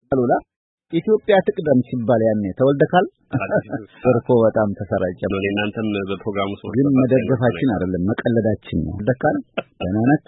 አሉላ ኢትዮጵያ ትቅደም ሲባል ያኔ ተወልደካል እርፎ በጣም ተሰራጨ ነው እናንተም በፕሮግራሙ ሰው ግን መደገፋችን አይደለም መቀለዳችን ነው ደካል ደናነክ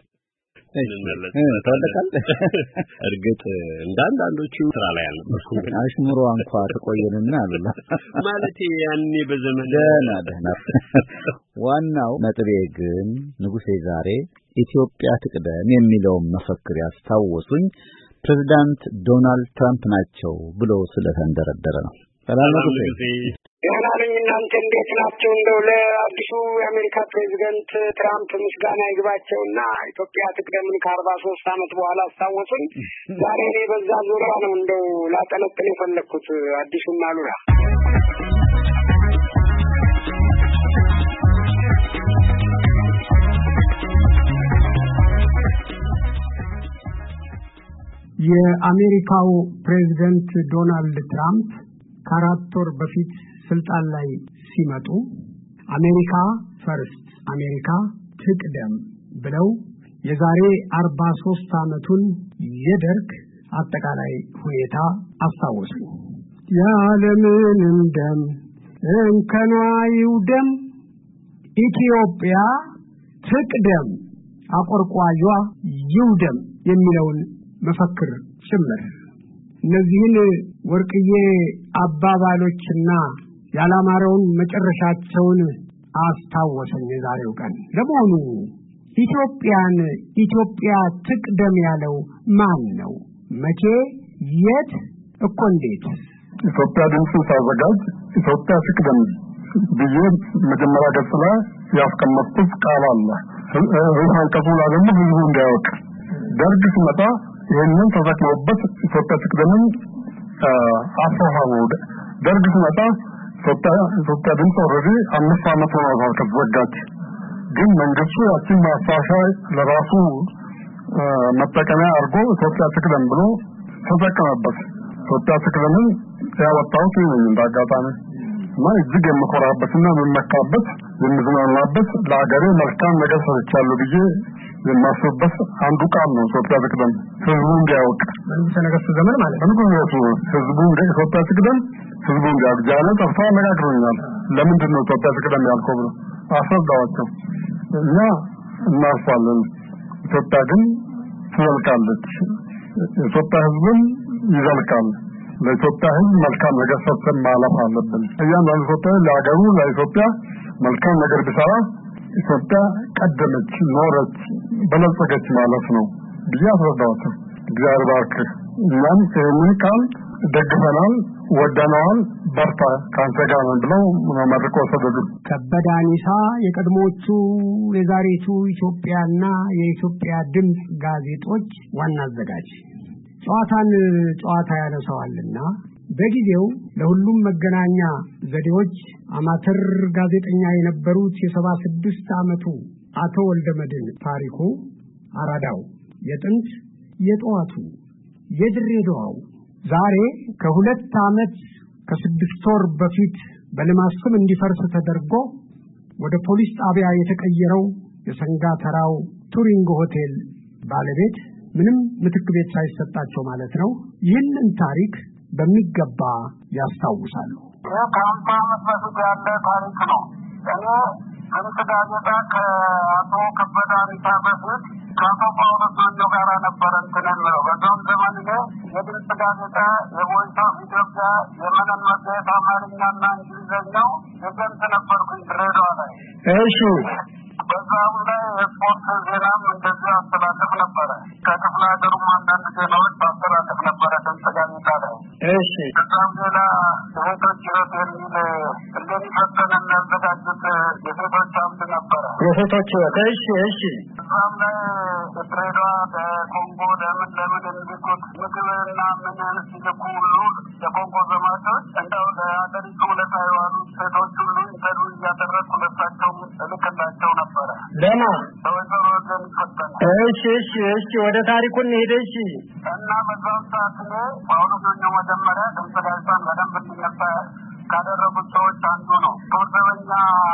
ተወልደካል እርግጥ እንዳንዳንዶቹ ስራ ላይ አልነበርኩም አሽሙሮ እንኳን ተቆየንና አሉላ ማለት ያኔ በዘመን ደህና ዋናው ነጥቤ ግን ንጉሴ ዛሬ ኢትዮጵያ ትቅደም የሚለው መፈክር ያስታወሱኝ ፕሬዝዳንት ዶናልድ ትራምፕ ናቸው ብሎ ስለተንደረደረ ነው። ሰላም ነው። ያናለኝ እናንተ እንዴት ናችሁ? እንደው ለአዲሱ የአሜሪካ ፕሬዝዳንት ትራምፕ ምስጋና ይግባቸውና ኢትዮጵያ ትቅደምን ከ43 ዓመት በኋላ አስታወሱኝ። ዛሬ እኔ በዛ ዙሪያ ነው እንደው ላጠነጥን የፈለኩት አዲሱን አሉላ የአሜሪካው ፕሬዝዳንት ዶናልድ ትራምፕ ከአራት ወር በፊት ስልጣን ላይ ሲመጡ አሜሪካ ፈርስት አሜሪካ ትቅደም ብለው የዛሬ 43 ዓመቱን የደርግ አጠቃላይ ሁኔታ አስታወሱ። ያለምንም ደም እንከኗ ይውደም ኢትዮጵያ ትቅደም አቆርቋዧ ይውደም የሚለውን መፈክር ጭምር እነዚህን ወርቅዬ አባባሎችና ያላማረውን መጨረሻቸውን አስታወሰኝ የዛሬው ቀን። ለመሆኑ ኢትዮጵያ ትቅደም ያለው ማን ነው? መቼ? የት? እኮ እንዴት? ኢትዮጵያ ድምፅ ታዘጋጅ ኢትዮጵያ ትቅደም ብዬ መጀመሪያ ገጽ ላይ ያስቀመጥኩት ቃል አለ። ርዕሰ አንቀጹ ላይ ደግሞ ህዝቡ እንዲያውቅ ደርግ ሲመጣ ይህንን ተዘክሮበት ኢትዮጵያ ትቅደምን አሳሳቡ። ደርግ ሲመጣ ኢትዮጵያ ድምፅ ኦልሬዲ 5 ዓመት ሆኗል ከተዘጋች። ግን መንግስቱ ያችን ማሳሻይ ለራሱ መጠቀሚያ አድርጎ ኢትዮጵያ ትቅደም ብሎ ተጠቀመበት። ኢትዮጵያ ትቅደምን ያወጣሁት እንዳጋጣሚ እና እጅግ የምኮራበትና የምመካበት የምዝናናበት ለሀገሬ መልካም ነገር ሰርቻለሁ ብዬ የማስበበት አንዱ ቃል ነው። ኢትዮጵያ ትቅደም ህዝቡ እንዲያውቅ መንግስት ነገስት ዘመን ማለት ነው። ህዝቡ ኢትዮጵያ ትቅደም ህዝቡ እንዲያውቅ ጃለ ጠፋ መጋግሮኛል። ለምንድን ነው ኢትዮጵያ ትቅደም ያልከው ብሎ አስረዳዋቸው እና እናልፋለን። ኢትዮጵያ ግን ትዘልቃለች። ኢትዮጵያ ህዝብን ይዘልቃል። ለኢትዮጵያ ህዝብ መልካም ነገር ሰርተን ማለፍ አለብን። እያንዳንዱ ኢትዮጵያዊ ለሀገሩ ለኢትዮጵያ መልካም ነገር ቢሰራ ኢትዮጵያ ቀደመች፣ ኖረች፣ በለጸገች ማለት ነው ብዬ አስረዳኋቸው። እግዚአብሔር ባርክ። እኛም ይህንን ቃል ደግፈናል፣ ወደነዋል፣ በርታ ካንተ ጋር ነን ብለው መርቆ ሰደዱ። ከበደ አኒሳ የቀድሞቹ የዛሬቱ ኢትዮጵያና የኢትዮጵያ ድምፅ ጋዜጦች ዋና አዘጋጅ ጨዋታን ጨዋታ ያነሳዋልና በጊዜው ለሁሉም መገናኛ ዘዴዎች አማተር ጋዜጠኛ የነበሩት የ76 ዓመቱ አቶ ወልደመድን ታሪኩ አራዳው የጥንት የጠዋቱ የድሬዳዋው ዛሬ ከ2 ዓመት ከ6 ወር በፊት በልማት ስም እንዲፈርስ ተደርጎ ወደ ፖሊስ ጣቢያ የተቀየረው የሰንጋተራው ቱሪንግ ሆቴል ባለቤት ምንም ምትክ ቤት ሳይሰጣቸው ማለት ነው ይህንን ታሪክ በሚገባ ያስታውሳሉ። ከአምሳ ዓመት በፊት ያለ ታሪክ ነው። እኔ ድምፅ ጋዜጣ ከአቶ ከበደ አኒሳ በፊት ከአቶ ጳውሎስ ወንዶ ጋር ነበረ እንትንን ነው። በዛም ዘመን የድምፅ ጋዜጣ የቮይስ ኦፍ ኢትዮጵያ የመነን መጽሔት አማርኛና እንግሊዝኛው የገንት ነበርኩኝ ድሬዳዋ ላይ። እሺ በዛም ላይ የስፖርት ዜናም እንደዚህ አስተላልፍ ነበረ። ከክፍለ ሀገሩም አንዳንድ ዜናዎች አስተላልፍ ነበረ ድምፅ ጋዜጣ ላይ። እሺ ከዛም ሌላ ሴቶች ህይወት የሚል እንደሚፈተን የሚያዘጋጁት የሴቶች አምድ ነበረ። የሴቶች ህይወት እሺ እዛም ላይ ድሬዳዋ በኮንጎ ለምን የሚልኩት ምግብና ምን ሲልኩ ሁሉ የኮንጎ ዘማቾች እንደው ለሀገሪቱ ውለታ የዋሉ ሴቶች ሁሉ ይሰዱ እያደረግኩ ለሳቸው እልክላቸው ነበረ። ደህና በወይዘሮ ወገን ይፈተን። እሺ ወደ ታሪኩ እንሂድ። እሺ እና በዛው ሰዓት ጳውሎስ ወንዶ መጀመሪያ ድምፅ ጋዜጣን በደንብ እንዲነሳ ካደረጉት ሰዎች አንዱ ነው። ተወሰነኛ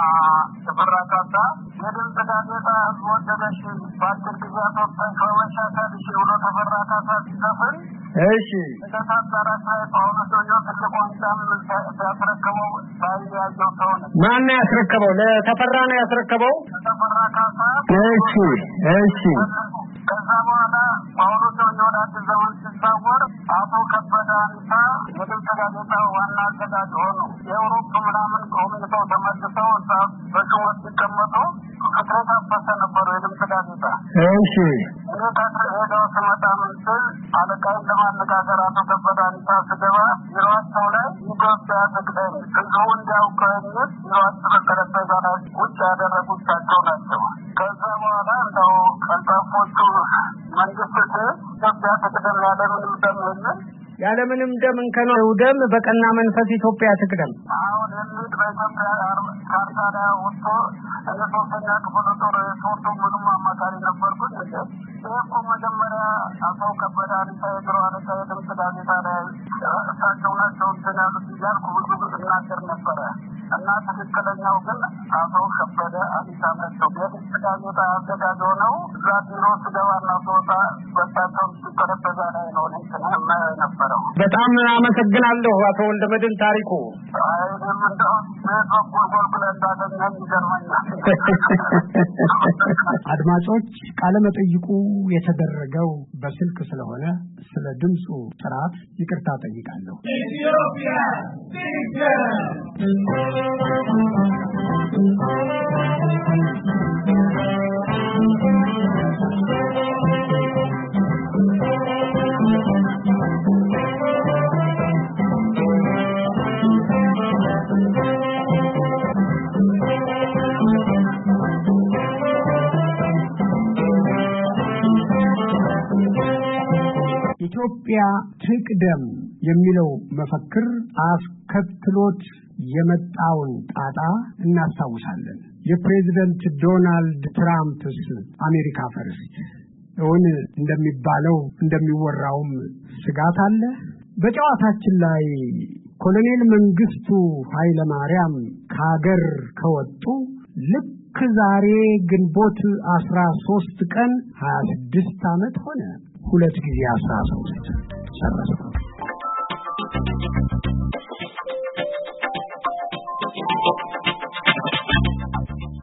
ተፈራካታ የድምፅ ጋዜጣ ህዝብ ወደደሽ በአጭር ጊዜ አስወጣኝ ከወሻታልሽ ብሎ ተፈራካታ ሲከፍል እሺ ማን ያስረከበው? ለተፈራ ነው ያስረከበው። እሺ እሺ ከዛ በኋላ ጳውሎስ ወደ ዘመን ሲዛወር አቶ ከበደ አንሳ ወደ ጋዜጣ ዋና አዘጋጅ ሆኑ። የአውሮፓ ምናምን ኮሚቴው ተመልሰው በሹመት ሲቀመጡ ፍቅረት አፈሰ ነበሩ የድምፅ ጋዜጣ። እሺ ሄደው ስመጣ ምስል አለቃይን ለማነጋገር አቶ ከበደ አንሳ ስገባ ቢሮአቸው ላይ ኢትዮጵያ ትቅደም ህዝቡ እንዲያውቅ የሚል ቢሮአቸው በጠረጴዛ ላይ ቁጭ ያደረጉቻቸው ናቸው። ከዛ በኋላ እንደው ቀልጣፎቹ መንግስት ኢትዮጵያ ትቅደም ያለምንም ደም እንከነው ደም በቀና መንፈስ ኢትዮጵያ ትቅደም። አሁን እንዴት በኢትዮጵያ ካርታ ላይ ወጥቶ ለሶስተኛ ክፍለ ጦር ሶስቱ ምንም አማካሪ ነበርኩት። እኮ መጀመሪያ አቶ ከበደ አንሳ የድሮ አለቃ የድምፅ ጋዜጣ ላይ እሳቸው ናቸው ያሉት እያልኩ ብዙ እናገር ነበረ እና ትክክለኛው ግን አቶ ከበደ አንሳ ናቸው። የድምፅ ጋዜጣ አዘጋጅ ሆነው እዛ ቢሮ ስገባና ስወጣ በሳቸው ጠረጴዛ ላይ ነው ነበረው። በጣም አመሰግናለሁ አቶ ወልደመድህን ታሪኩ። አይደለም እንደው አድማጮች ቃለ መጠይቁ የተደረገው በስልክ ስለሆነ ስለ ድምጹ ጥራት ይቅርታ ጠይቃለሁ። ኢትዮጵያ ኢትዮጵያ ትቅደም የሚለው መፈክር አስከትሎት የመጣውን ጣጣ እናስታውሳለን። የፕሬዝዳንት ዶናልድ ትራምፕስ አሜሪካ ፈርስት እውን እንደሚባለው እንደሚወራውም ስጋት አለ። በጨዋታችን ላይ ኮሎኔል መንግስቱ ኃይለ ማርያም ከሀገር ከወጡ ልክ ዛሬ ግንቦት 13 ቀን 26 ዓመት ሆነ። ሁለት ጊዜ 13 ሰረሰ።